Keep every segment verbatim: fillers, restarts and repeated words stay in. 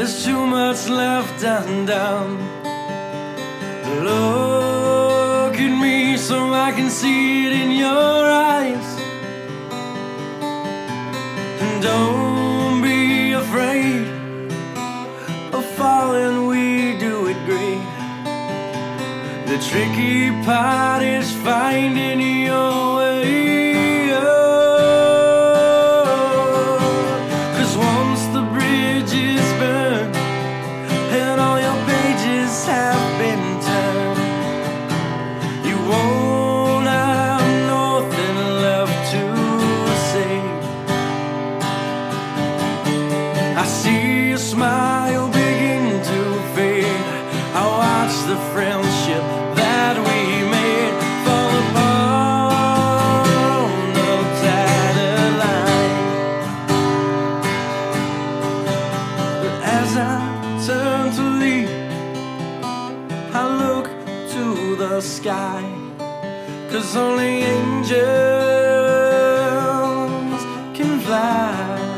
There's too much left undone. Look at me so I can see it in your eyes. And don't be afraid of falling, we do it great. The tricky part is finding your way. Oh, 'cause once the bridge is burned and all your pages have been turned, you won't have nothing left to say. I see your smile begin to fade. I watch the friendship that we made fall apart on the tattered line. But as I turn to leave, I look to the sky, 'cause only angels can fly.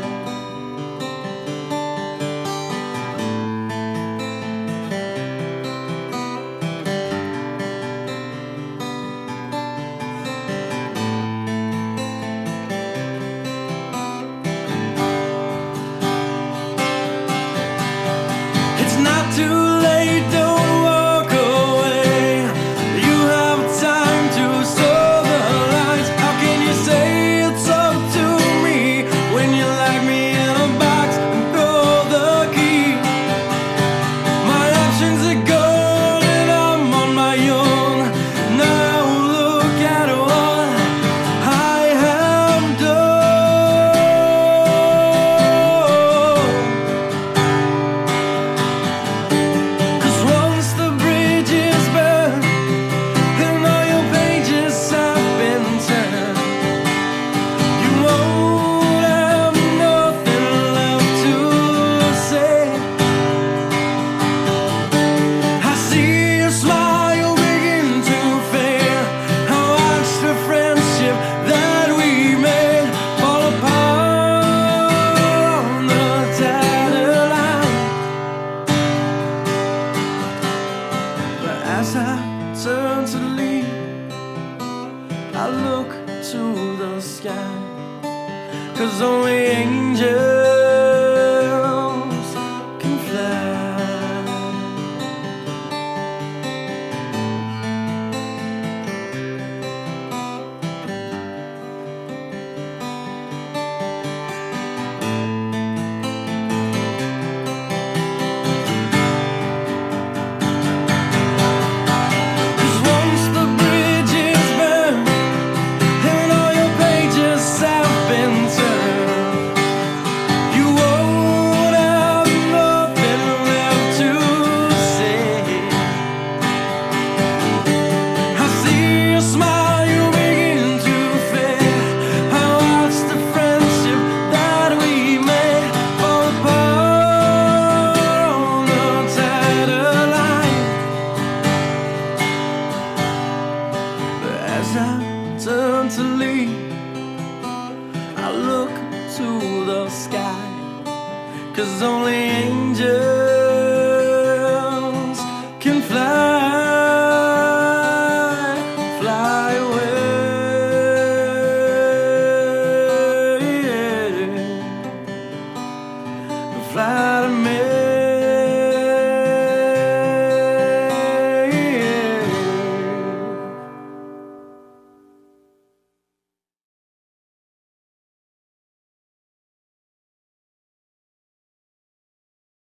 Too late, don't walk away. You have time to sow the lines. How can you say it's up to me when you lock me in a box and throw the key? My options are gone and I'm on my own. Now look at what I have done. As I turn to leave, I look to the sky, 'cause only angels can fly. As I turn to leave, I look to the sky, 'cause only angels can fly, fly away, fly